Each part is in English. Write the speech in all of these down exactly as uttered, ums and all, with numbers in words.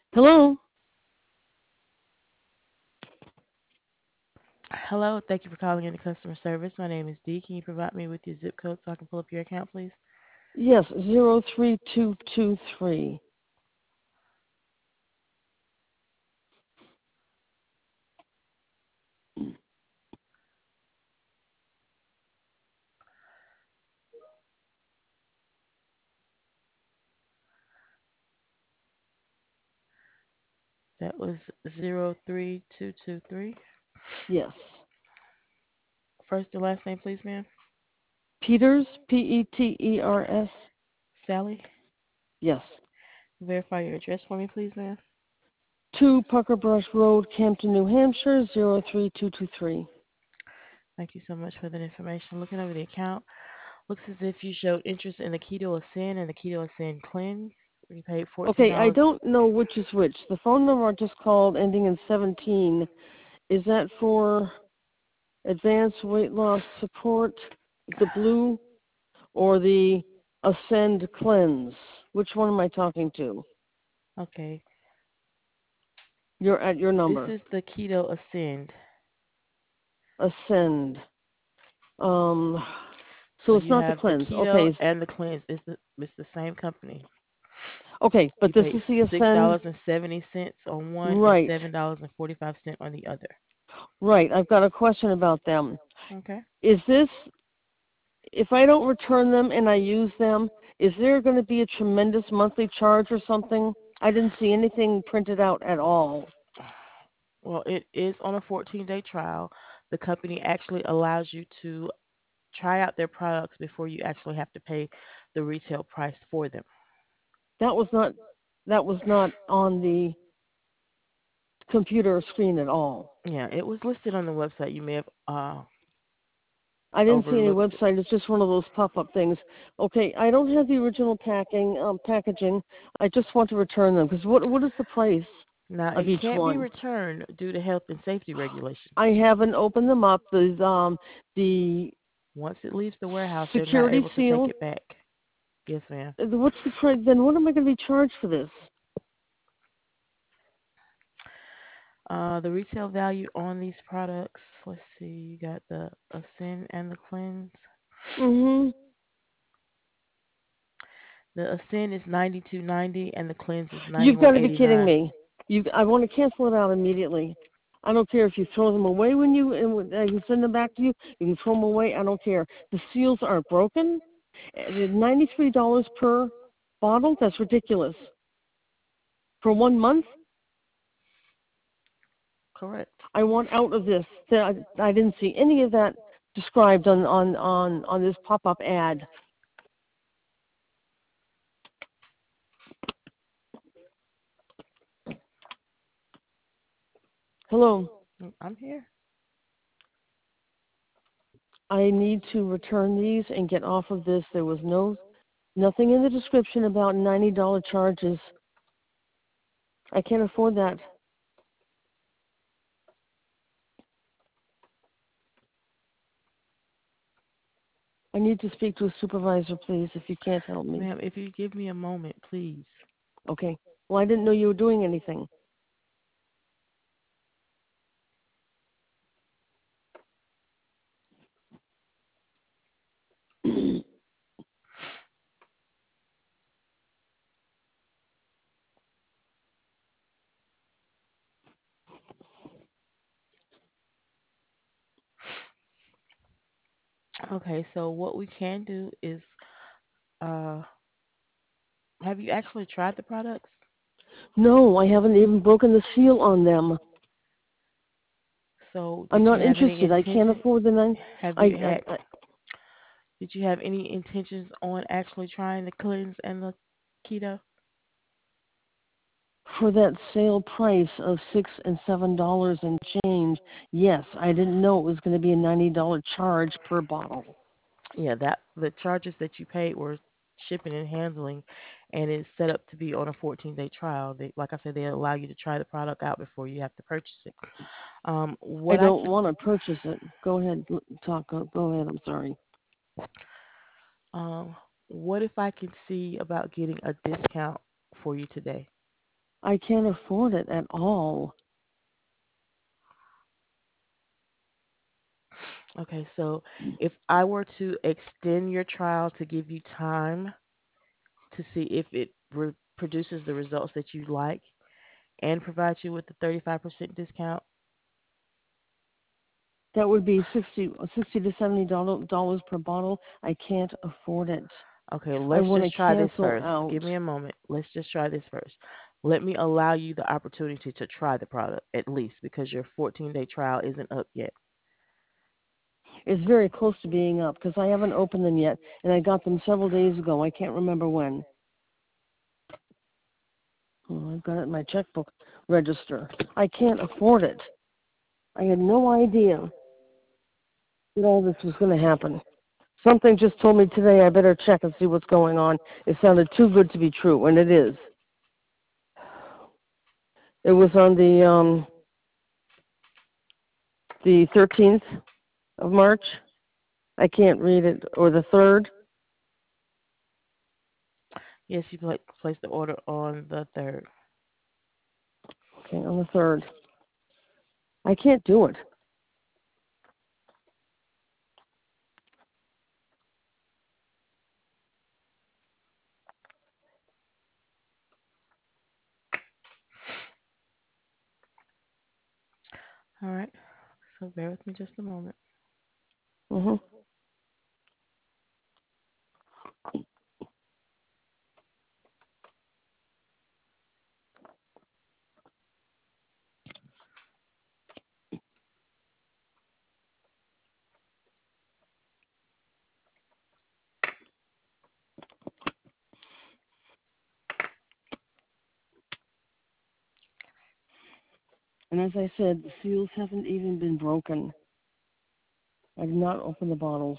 Hello? Hello, thank you for calling in the customer service. My name is Dee. Can you provide me with your zip code so I can pull up your account, please? Yes, zero three two two three. That was zero three two two three. Yes. First and last name, please, ma'am. Peters, P E T E R S. Sally. Yes. Verify your address for me, please, ma'am. two Pucker Brush Road, Campton, New Hampshire, zero three two two three. Thank you so much for that information. Looking over the account, looks as if you showed interest in the Keto Ascend and the Keto Ascend Cleanse. You paid fourteen Okay, I dollars don't know which is which. The phone number I just called ending in seventeen, is that for advanced weight loss support, the blue, or the Ascend Cleanse? Which one am I talking to? Okay, You're at your this number. is the Keto Ascend. Ascend. Um, So so it's you not the have the cleanse. Keto Okay, and the Cleanse. It's the, it's the same company. okay, but You this paid is the six Ascend. dollars and seventy cents on one and Right, seven dollars and forty five cents on the other. right. I've got a question about them. Okay. Is this, if I don't return them and I use them, is there going to be a tremendous monthly charge or something? I didn't see anything printed out at all. Well, it is on a fourteen day trial. The company actually allows you to try out their products before you actually have to pay the retail price for them. That was not, that was not on the computer screen at all. Yeah, it was listed on the website. You may have uh, I didn't see any overlooked it. website. It's just one of those pop-up things. Okay, I don't have the original packing um, packaging. I just want to return them because what what is the price Now, of it each can't be one? returned due to health and safety regulations. I haven't opened them up. The um the Once it leaves the warehouse, they're not security able to take seal. it back. Yes, ma'am. uh, What's the price? Then what am I going to be charged for this? Uh, the retail value on these products, let's see, you got the Ascend and the Cleanse. Mhm. The Ascend is ninety two ninety and the Cleanse is ninety You've one got to be eighty kidding nine. me. You, I want to cancel it out immediately. I don't care if you throw them away when you and when I can send them back to you. You can throw them away. I don't care. The seals aren't broken. Ninety-three dollars per bottle. That's ridiculous. For one month, Correct. I want out of this. I, I didn't see any of that described on on on on this pop-up ad. Hello. Mm, I'm here. I need to return these and get off of this. There was no nothing in the description about ninety dollars charges. I can't afford that. I need to speak to a supervisor, please, if you can't help me. Ma'am, if you give me a moment, please. Okay. Well, I didn't know you were doing anything. Okay, so what we can do is, uh, have you actually tried the products? No, I haven't even broken the seal on them. So I'm did you not have any interested. I can't intention? afford the nine. Have I, you I, had? I Did you have any intentions on actually trying the cleanse and the keto? for that sale price of six and seven dollars and change. Yes, I didn't know it was going to be a ninety dollar charge per bottle. Yeah, that the charges that you paid were shipping and handling, and it's set up to be on a fourteen day trial. They, like I said, they allow you to try the product out before you have to purchase it. Um, I what I don't can, want to purchase it. Go ahead, talk. Go go ahead. I'm sorry. um, what if I can see about getting a discount for you today? I can't afford it at all. Okay, so if I were to extend your trial to give you time to see if it re- produces the results that you like and provide you with the thirty-five percent discount. That would be sixty, sixty to seventy dollars per bottle. I can't afford it. Okay, I let's want just to try this cancel first. out. Give me a moment. Let's just try this first. Let me allow you the opportunity to try the product at least because your fourteen day trial isn't up yet. It's very close to being up because I haven't opened them yet, and I got them several days ago. I can't remember when. Oh, I've got it in my checkbook register. I can't afford it. I had no idea that all this was going to happen. Something just told me today I better check and see what's going on. It sounded too good to be true, and it is. It was on the um, the thirteenth of March. I can't read it, or the third. Yes, you pla- placed the order on the third. Okay, on the third. I can't do it. All right, so bear with me just a moment. Mm-hmm. And as I said, the seals haven't even been broken. I did not open the bottles.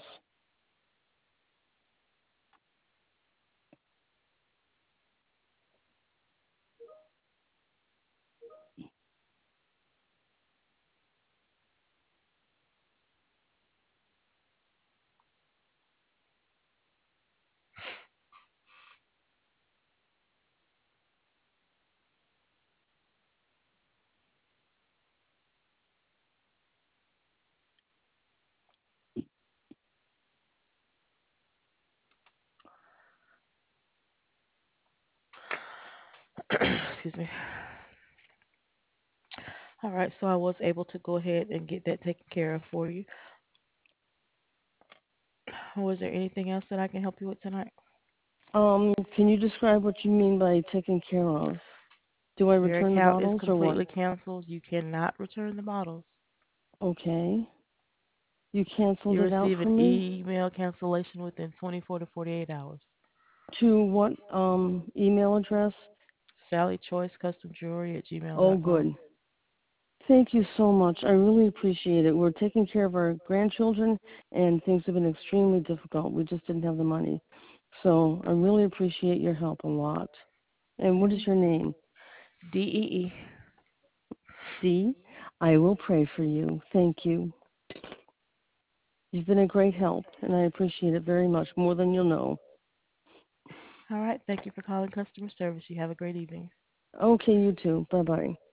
Excuse me. All right, so I was able to go ahead and get that taken care of for you. Was there anything else that I can help you with tonight? Um, can you describe what you mean by taken care of? Do I Your return the account is bottles or what? completely canceled. You cannot return the bottles. Okay. You canceled You it out receive for an me? email cancellation within twenty-four to forty-eight hours. To what um email address? Sally Choice Custom Jewelry at gmail Oh, dot com. good. Thank you so much. I really appreciate it. We're taking care of our grandchildren, and things have been extremely difficult. We just didn't have the money. So I really appreciate your help a lot. And what is Mm-hmm. your name? D E E. Dee. I will pray for you. Thank you. You've been a great help, and I appreciate it very much, more than you'll know. All right. Thank you for calling customer service. You have a great evening. Okay, you too. Bye-bye.